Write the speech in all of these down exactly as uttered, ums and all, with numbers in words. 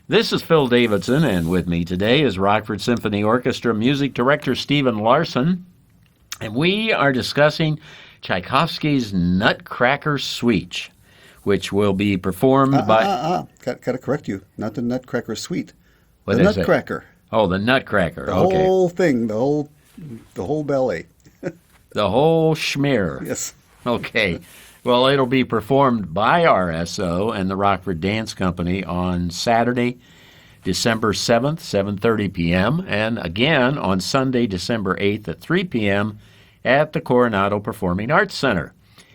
This is Phil Davidson, and with me today is Rockford Symphony Orchestra music director Stephen Larson, and we are discussing Tchaikovsky's Nutcracker Suite, which will be performed Uh, by... uh, uh, uh. Got, got to correct you. Not the Nutcracker Suite. What the is it? Nutcracker. Oh, the Nutcracker. The Okay. whole thing. The whole, the whole ballet. The whole schmear. Yes. Okay. Well, it'll be performed by R S O and the Rockford Dance Company on Saturday, December seventh, seven thirty p.m., and again on Sunday, December eighth at three p.m. at the Coronado Performing Arts Center.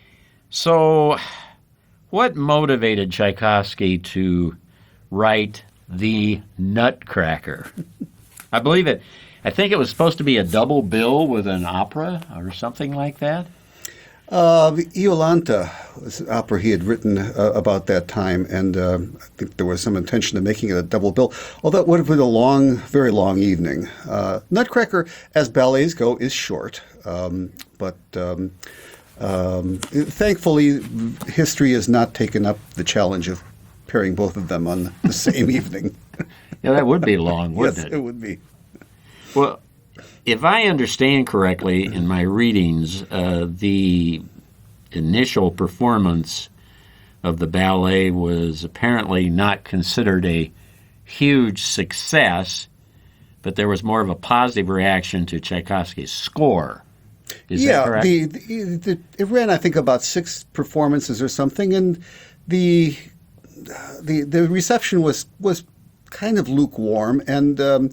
So, what motivated Tchaikovsky to write The Nutcracker? I believe it. I think it was supposed to be a double bill with an opera or something like that. Uh, Iolanta was an opera he had written uh, about that time, and uh, I think there was some intention of making it a double bill, although it would have been a long, very long evening. Uh, Nutcracker, as ballets go, is short, um, but um, um, thankfully history has not taken up the challenge of pairing both of them on the same evening. Yeah, that would be long, wouldn't Yes, it? it would be. Well, if I understand correctly in my readings, uh, the initial performance of the ballet was apparently not considered a huge success, but there was more of a positive reaction to Tchaikovsky's score. Is yeah, that correct? the, the, the it ran I think about six performances or something, and the the the reception was was kind of lukewarm, and um,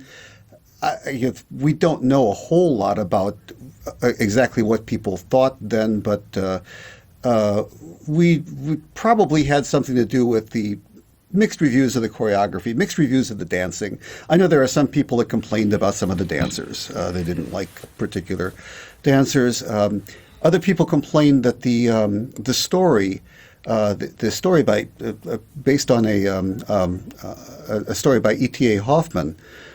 I, we don't know a whole lot about exactly what people thought then, but uh, uh, we, we probably had something to do with the mixed reviews of the choreography, mixed reviews of the dancing. I know there are some people that complained about some of the dancers. Uh, they didn't like particular dancers. Um, other people complained that the um, the story. Uh, the, the story by uh, uh, based on a um, um, uh, a story by E T A Hoffman.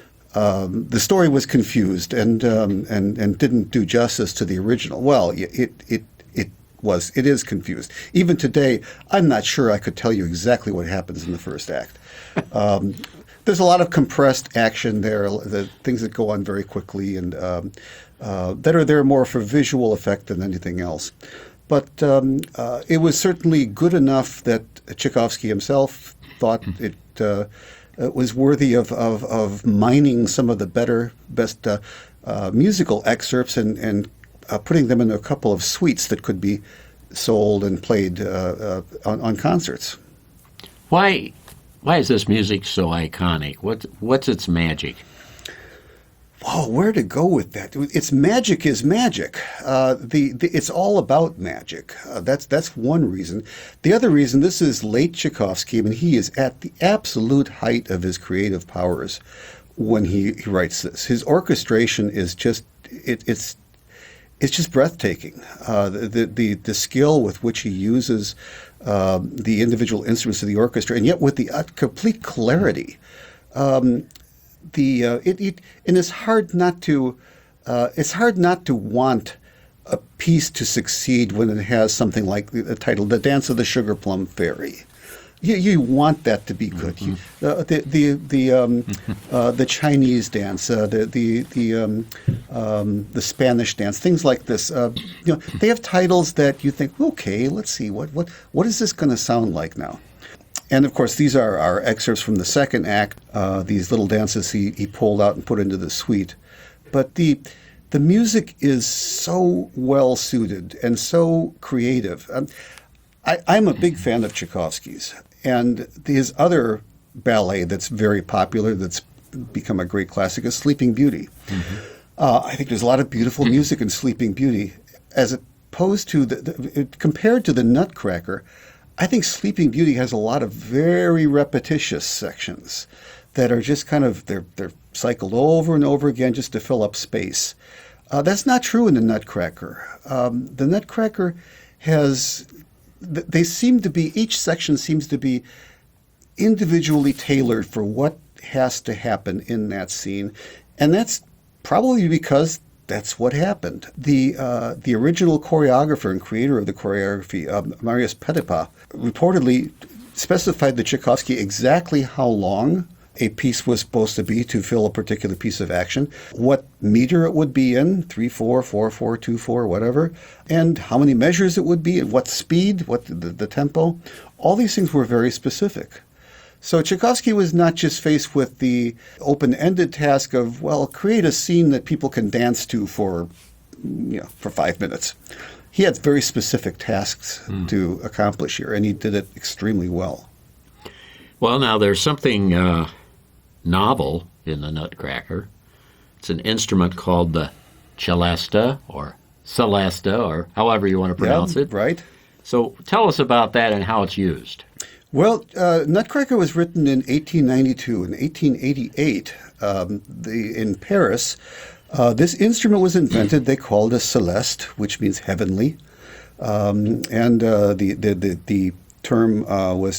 Um, the story was confused and um, and and didn't do justice to the original. Well, it it it was it is confused. Even today, I'm not sure I could tell you exactly what happens in the first act. Um, there's a lot of compressed action there, the things that go on very quickly and um, uh, that are there more for visual effect than anything else. But um, uh, it was certainly good enough that Tchaikovsky himself thought it. Uh, It was worthy of, of, of mining some of the better, best uh, uh, musical excerpts and, and uh, putting them in a couple of suites that could be sold and played uh, uh, on, on concerts. Why why is this music so iconic? What, what's its magic? Oh, where to go with that? It's magic is magic. Uh, the, the it's all about magic. Uh, that's that's one reason. The other reason, this is late Tchaikovsky. I mean, he is at the absolute height of his creative powers when he, he writes this. His orchestration is just it, it's it's just breathtaking. Uh, the, the the skill with which he uses uh, the individual instruments of the orchestra, and yet with the uh, complete clarity. Um, The uh, it, it and it's hard not to uh, it's hard not to want a piece to succeed when it has something like the, the title, "The Dance of the Sugar Plum Fairy." You you want that to be good. Mm-hmm. You, uh, the the the um, uh, the Chinese dance, uh, the the the um, um, the Spanish dance, things like this. Uh, you know, they have titles that you think, okay, let's see what what what is this going to sound like now. And, of course, these are our excerpts from the second act, uh, these little dances he, he pulled out and put into the suite. But the the music is so well-suited and so creative. Um, I, I'm a big fan of Tchaikovsky's. And his other ballet that's very popular, that's become a great classic, is Sleeping Beauty. Mm-hmm. Uh, I think there's a lot of beautiful music in Sleeping Beauty. As opposed to, the, the compared to the Nutcracker, I think Sleeping Beauty has a lot of very repetitious sections that are just kind of, they're, they're cycled over and over again just to fill up space. Uh, that's not true in the Nutcracker. Um, the Nutcracker has, they seem to be, each section seems to be individually tailored for what has to happen in that scene. And that's probably because that's what happened. The uh, the original choreographer and creator of the choreography, um, Marius Petipa, reportedly specified to Tchaikovsky exactly how long a piece was supposed to be to fill a particular piece of action, what meter it would be in, three four, four four, two four, whatever, and how many measures it would be, and what speed, what the, the tempo. All these things were very specific. So Tchaikovsky was not just faced with the open-ended task of, well, create a scene that people can dance to for, you know, for five minutes. He had very specific tasks mm. to accomplish here, and he did it extremely well. Well, now there's something uh, novel in the Nutcracker. It's an instrument called the celesta or celesta or however you want to pronounce yeah, it. Right. So tell us about that and how it's used. Well, uh, Nutcracker was written in eighteen ninety-two. In eighteen eighty-eight, um, the, in Paris, uh, this instrument was invented. They called it a celeste, which means heavenly. Um, and uh, the, the, the, the term uh, was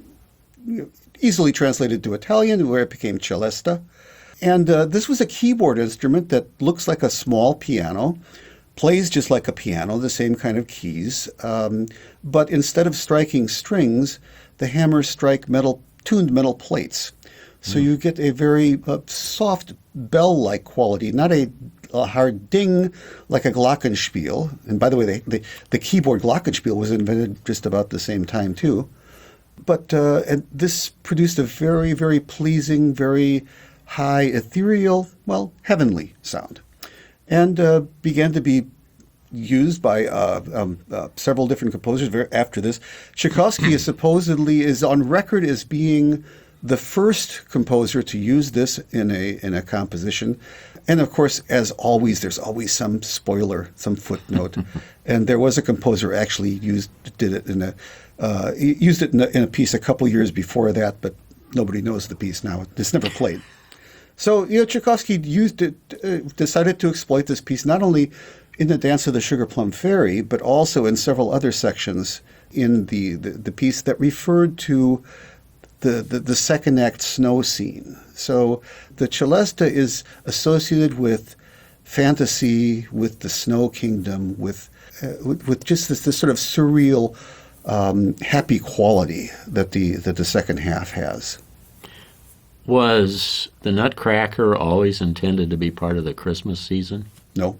easily translated to Italian, where it became celesta. And uh, this was a keyboard instrument that looks like a small piano, plays just like a piano, the same kind of keys. Um, but instead of striking strings, the hammers strike metal, tuned metal plates. So mm. you get a very uh, soft bell-like quality, not a, a hard ding like a glockenspiel. And by the way, they, the, the keyboard glockenspiel was invented just about the same time, too. But uh, and this produced a very, very pleasing, very high, ethereal, well, heavenly sound. And uh, began to be used by uh, um, uh, several different composers very, after this. Tchaikovsky is supposedly is on record as being the first composer to use this in a in a composition. And of course, as always, there's always some spoiler, some footnote. And there was a composer actually used did it in a uh, used it in a, in a piece a couple years before that, but nobody knows the piece now. It's never played. So, you know, Tchaikovsky used it, uh, decided to exploit this piece not only in the Dance of the Sugar Plum Fairy, but also in several other sections in the, the, the piece that referred to the, the, the second act snow scene. So the celesta is associated with fantasy, with the Snow Kingdom, with uh, with, with just this, this sort of surreal, um, happy quality that the that the second half has. Was the Nutcracker always intended to be part of the Christmas season? No.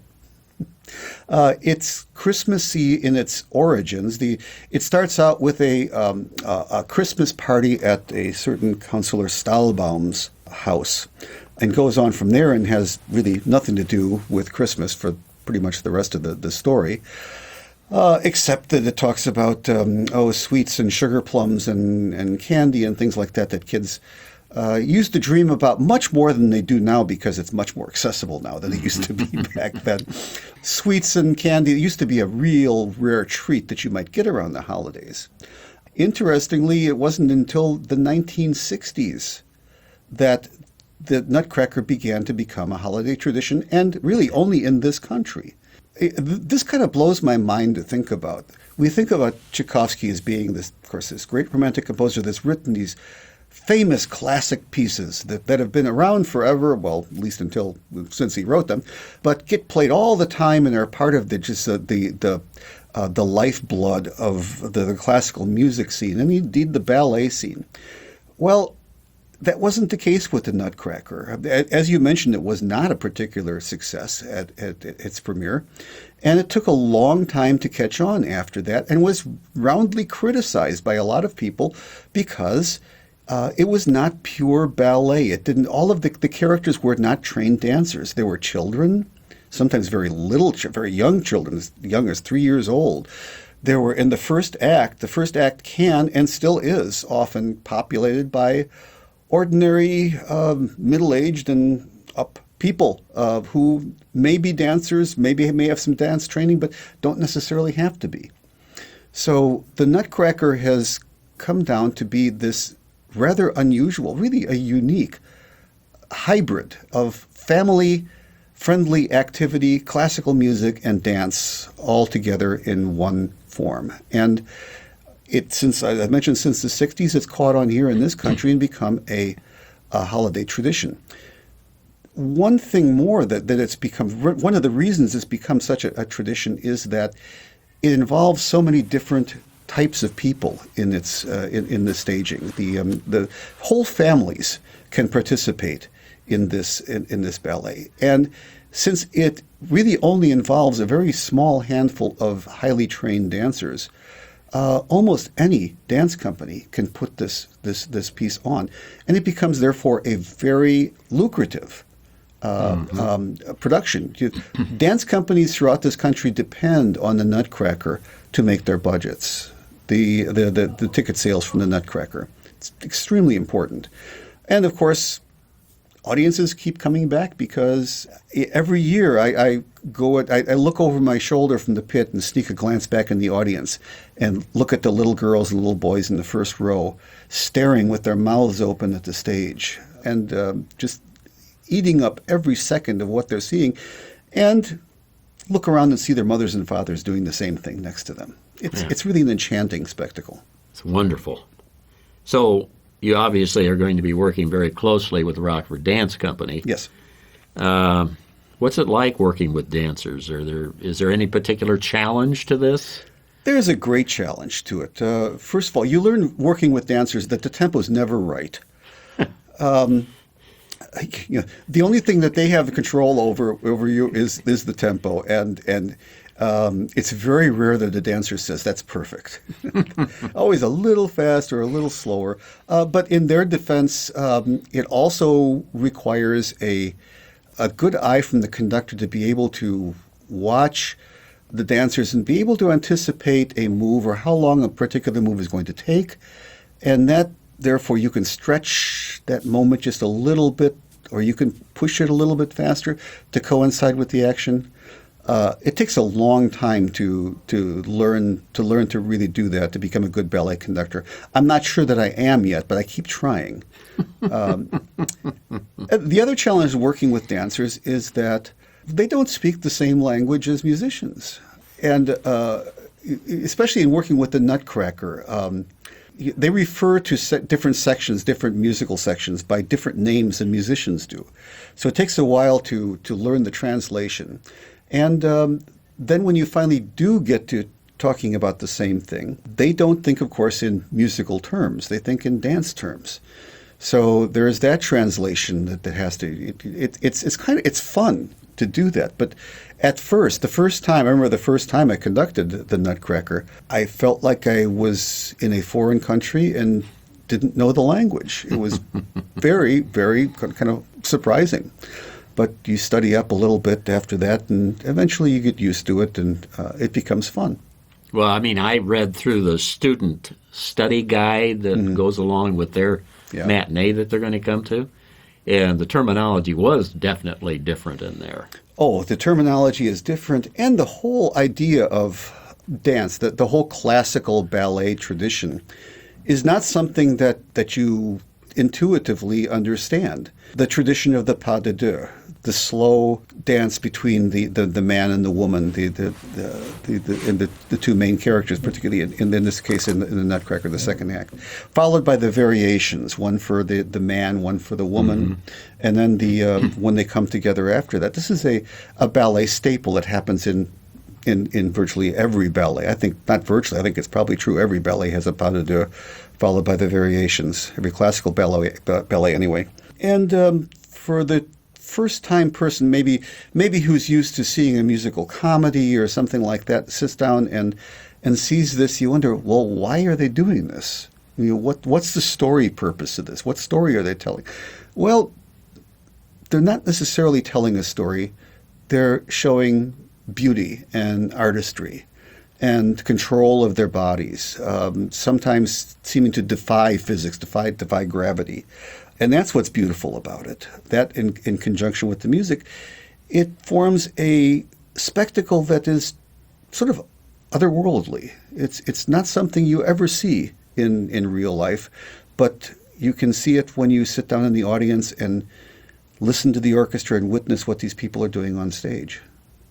Uh, it's Christmassy in its origins. The it starts out with a um, a, a Christmas party at a certain Councillor Stahlbaum's house, and goes on from there and has really nothing to do with Christmas for pretty much the rest of the the story, uh, except that it talks about um, oh sweets and sugar plums and and candy and things like that that kids Uh, used to dream about much more than they do now because it's much more accessible now than it used to be back then. Sweets and candy used to be a real rare treat that you might get around the holidays. Interestingly, it wasn't until the nineteen sixties that the Nutcracker began to become a holiday tradition, and really only in this country. It, this kind of blows my mind to think about. We think about Tchaikovsky as being this, of course, this great romantic composer that's written these famous classic pieces that, that have been around forever, well, at least until since he wrote them, but get played all the time and are part of the just uh, the the uh, the lifeblood of the, the classical music scene and indeed the ballet scene. Well, that wasn't the case with the Nutcracker. As you mentioned, it was not a particular success at, at, at its premiere, and it took a long time to catch on after that, and was roundly criticized by a lot of people because Uh, it was not pure ballet. It didn't. All of the, the characters were not trained dancers. They were children, sometimes very little, very young children, as young as three years old. There were in the first act. The first act can and still is often populated by ordinary, um, middle-aged and up people uh, who may be dancers, maybe may have some dance training, but don't necessarily have to be. So the Nutcracker has come down to be this rather unusual, really a unique hybrid of family-friendly activity, classical music, and dance all together in one form. And it, since I mentioned since the sixties, it's caught on here in this country and become a, a holiday tradition. One thing more that, that it's become, one of the reasons it's become such a, a tradition is that it involves so many different types of people in its uh, in, in the staging. The um, the whole families can participate in this in, in this ballet. And since it really only involves a very small handful of highly trained dancers, uh, almost any dance company can put this this this piece on, and it becomes therefore a very lucrative uh, mm-hmm. um, production. You, dance companies throughout this country depend on the Nutcracker to make their budgets. The the the, the ticket sales from the Nutcracker. It's extremely important, and of course, audiences keep coming back because every year I, I go at, I, I look over my shoulder from the pit and sneak a glance back in the audience and look at the little girls and little boys in the first row staring with their mouths open at the stage and um, just eating up every second of what they're seeing, and look around and see their mothers and fathers doing the same thing next to them. It's yeah. it's really an enchanting spectacle. It's wonderful. So you obviously are going to be working very closely with the Rockford Dance Company. Yes. Uh, what's it like working with dancers? Are there is there any particular challenge to this? There's a great challenge to it. Uh, first of all, you learn working with dancers that the tempo's never right. um, you know, the only thing that they have control over over you is is the tempo, and and. Um, it's very rare that a dancer says that's perfect. Always a little faster, a little slower. Uh, but in their defense, um, it also requires a a good eye from the conductor to be able to watch the dancers and be able to anticipate a move or how long a particular move is going to take. And that, therefore, you can stretch that moment just a little bit, or you can push it a little bit faster to coincide with the action. Uh, it takes a long time to to learn to learn to really do that, to become a good ballet conductor. I'm not sure that I am yet, but I keep trying. Um, the other challenge working with dancers is that they don't speak the same language as musicians, and uh, especially in working with the Nutcracker, um, they refer to se- different sections, different musical sections, by different names than musicians do. So it takes a while to to learn the translation. And um, then when you finally do get to talking about the same thing, they don't think, of course, in musical terms. They think in dance terms. So there is that translation that, that has to. It, it, it's it's kind of it's fun to do that. But at first, the first time I remember the first time I conducted the Nutcracker, I felt like I was in a foreign country and didn't know the language. It was very, very kind of surprising. But you study up a little bit after that, and eventually you get used to it, and uh, it becomes fun. Well, I mean, I read through the student study guide that mm-hmm. goes along with their yeah. matinee that they're going to come to, and the terminology was definitely different in there. Oh, the terminology is different, and the whole idea of dance, the, the whole classical ballet tradition, is not something that, that you intuitively understand. The tradition of the pas de deux, the slow dance between the, the, the man and the woman, the the the, the, the, and the, the two main characters, particularly in, in, in this case in the, in the Nutcracker, the second act, followed by the variations, one for the, the man, one for the woman, mm-hmm. and then the uh, when they come together after that. This is a, a ballet staple that happens in, in in virtually every ballet. I think, not virtually, I think it's probably true. Every ballet has a pas de deux, followed by the variations, every classical ballet, ballet anyway. And um, for the first-time person, maybe maybe who's used to seeing a musical comedy or something like that, sits down and and sees this, you wonder, well, why are they doing this? You know, what what's the story purpose of this? What story are they telling? Well, they're not necessarily telling a story. They're showing beauty and artistry and control of their bodies, um, sometimes seeming to defy physics, defy defy gravity. And that's what's beautiful about it. That, in, in conjunction with the music, it forms a spectacle that is sort of otherworldly. It's it's not something you ever see in, in real life, but you can see it when you sit down in the audience and listen to the orchestra and witness what these people are doing on stage.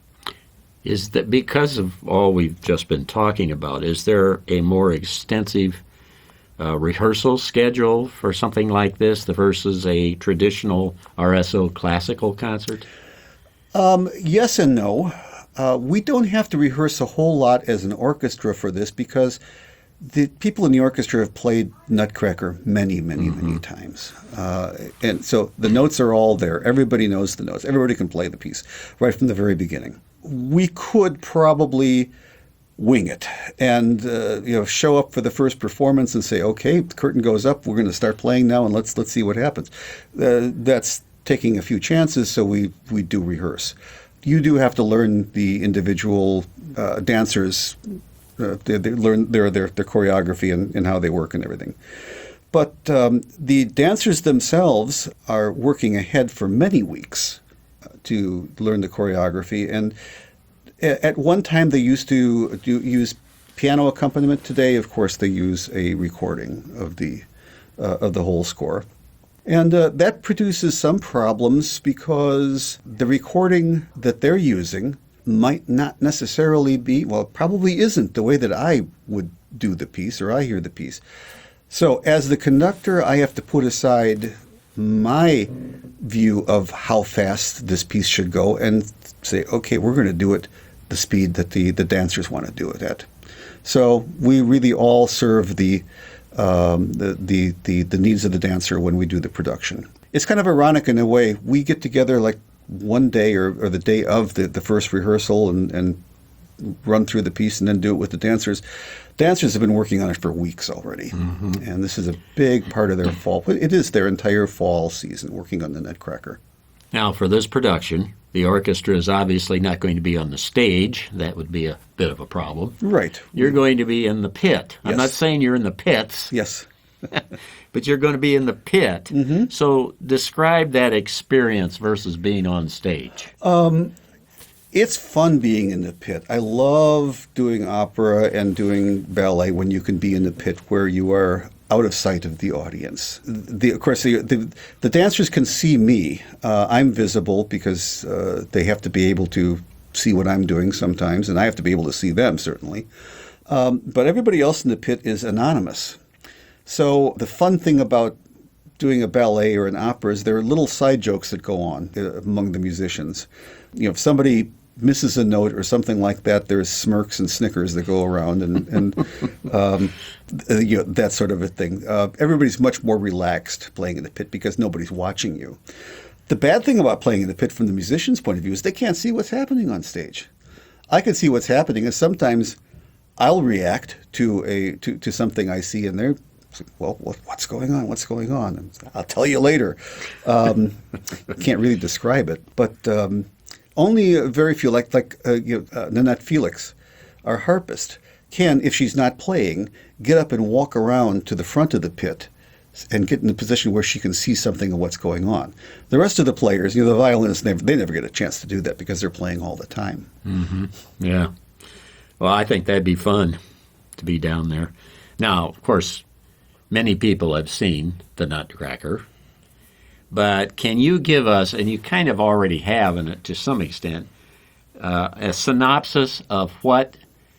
Is that because of all we've just been talking about, is there a more extensive Uh, rehearsal schedule for something like this versus a traditional R S O classical concert? Um, yes and no. Uh, we don't have to rehearse a whole lot as an orchestra for this because the people in the orchestra have played Nutcracker many, many, mm-hmm. many times. Uh, and so the notes are all there. Everybody knows the notes. Everybody can play the piece right from the very beginning. We could probably wing it and uh, you know show up for the first performance and say, okay, the curtain goes up. We're going to start playing now, and let's let's see what happens. Uh, that's taking a few chances, so we, we do rehearse. You do have to learn the individual uh, dancers. Uh, they, they learn their, their their choreography and, and how they work and everything. But um, the dancers themselves are working ahead for many weeks uh, to learn the choreography. And a- at one time, they used to do, use piano accompaniment. Today, of course, they use a recording of the uh, of the whole score. And uh, that produces some problems because the recording that they're using might not necessarily be, well, it probably isn't the way that I would do the piece or I hear the piece. So as the conductor, I have to put aside my view of how fast this piece should go and say, okay, we're going to do it the speed that the, the dancers want to do it at. So we really all serve the, um, the, the, the, the needs of the dancer when we do the production. It's kind of ironic in a way. We get together like one day or, or the day of the, the first rehearsal and, and run through the piece and then do it with the dancers. Dancers have been working on it for weeks already. Mm-hmm. And this is a big part of their fall. It is their entire fall season working on the Nutcracker. Now, for this production, the orchestra is obviously not going to be on the stage. That would be a bit of a problem. Right. You're going to be in the pit. Yes. I'm not saying you're in the pits. Yes. But you're going to be in the pit. Mm-hmm. So describe that experience versus being on stage. Um, it's fun being in the pit. I love doing opera and doing ballet when you can be in the pit where you are out of sight of the audience. The, of course, the, the, the dancers can see me. Uh, I'm visible because uh, they have to be able to see what I'm doing sometimes, and I have to be able to see them, certainly. Um, but everybody else in the pit is anonymous. So the fun thing about doing a ballet or an opera is there are little side jokes that go on uh, among the musicians. You know, if somebody misses a note or something like that, there's smirks and snickers that go around and, and um, you know, that sort of a thing. Uh, everybody's much more relaxed playing in the pit because nobody's watching you. The bad thing about playing in the pit from the musician's point of view is they can't see what's happening on stage. I can see what's happening, and sometimes I'll react to a to, to something I see, and they're well, what's going on? What's going on? And I'll tell you later. Um, can't really describe it, but um, only very few, like like uh, you know, uh, Nanette Felix, our harpist, can, if she's not playing, get up and walk around to the front of the pit and get in the position where she can see something of what's going on. The rest of the players, you know, the violinists, they, they never get a chance to do that because they're playing all the time. Mm-hmm. Yeah. Well, I think that'd be fun to be down there. Now, of course, many people have seen the Nutcracker, but can you give us, and you kind of already have in it to some extent, uh, a synopsis of what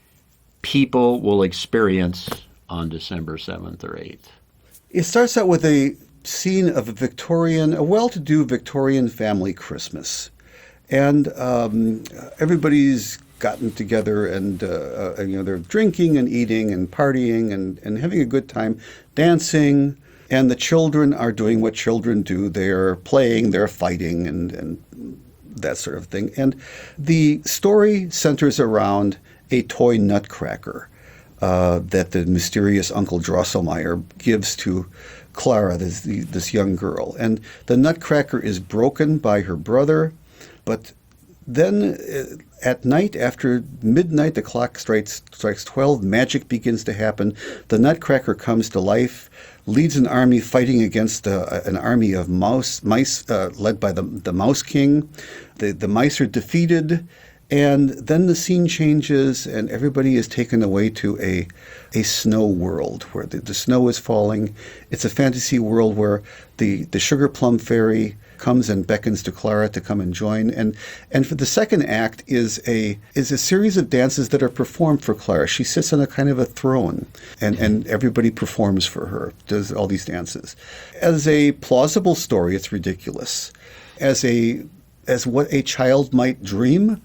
people will experience on December seventh or eighth? It starts out with a scene of a Victorian, a well-to-do Victorian family Christmas. And um, everybody's gotten together and, uh, uh, you know, they're drinking and eating and partying and, and having a good time, dancing. And the children are doing what children do. They're playing, they're fighting, and, and that sort of thing. And the story centers around a toy nutcracker uh, that the mysterious Uncle Drosselmeyer gives to Clara, this, this young girl. And the nutcracker is broken by her brother, but then uh, at night, after midnight, the clock strikes, strikes twelve, magic begins to happen. The nutcracker comes to life, leads an army fighting against uh, an army of mouse, mice uh, led by the, the Mouse King. The, the mice are defeated, and then the scene changes, and everybody is taken away to a a snow world where the, the snow is falling. It's a fantasy world where the, the Sugar Plum Fairy comes and beckons to Clara to come and join. And and for the second act is a is a series of dances that are performed for Clara. She sits on a kind of a throne, and, and everybody performs for her, does all these dances. As a plausible story, it's ridiculous. As a as what a child might dream,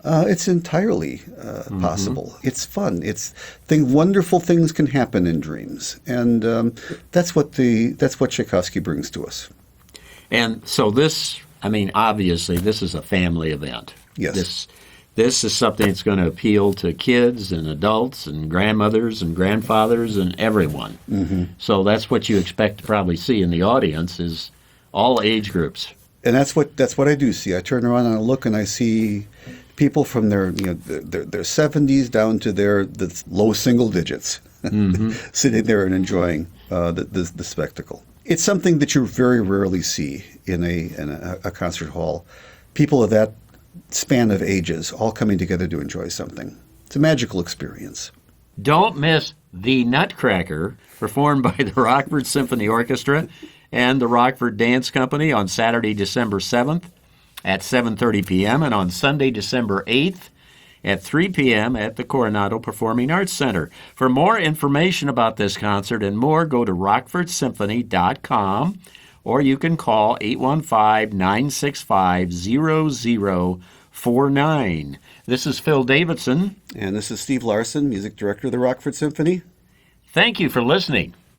Uh, it's entirely uh, possible. It's fun. It's thing. Wonderful things can happen in dreams, and um, that's what the that's what Tchaikovsky brings to us. And so this, I mean, obviously, this is a family event. Yes. This, this is something that's going to appeal to kids and adults and grandmothers and grandfathers and everyone. Mm-hmm. So that's what you expect to probably see in the audience is all age groups. And that's what that's what I do see. I turn around and I look and I see people from their you know their their seventies down to their the low single digits, mm-hmm. sitting there and enjoying uh, the, the the spectacle. It's something that you very rarely see in a in a, a concert hall. People of that span of ages all coming together to enjoy something. It's a magical experience. Don't miss The Nutcracker, performed by the Rockford Symphony Orchestra and the Rockford Dance Company on Saturday, December seventh at seven thirty p.m. and on Sunday, December eighth at three p.m. at the Coronado Performing Arts Center. For more information about this concert and more, go to rockford symphony dot com or you can call eight one five, nine six five, zero zero four nine. This is Phil Davidson. And this is Steve Larson, music director of the Rockford Symphony. Thank you for listening.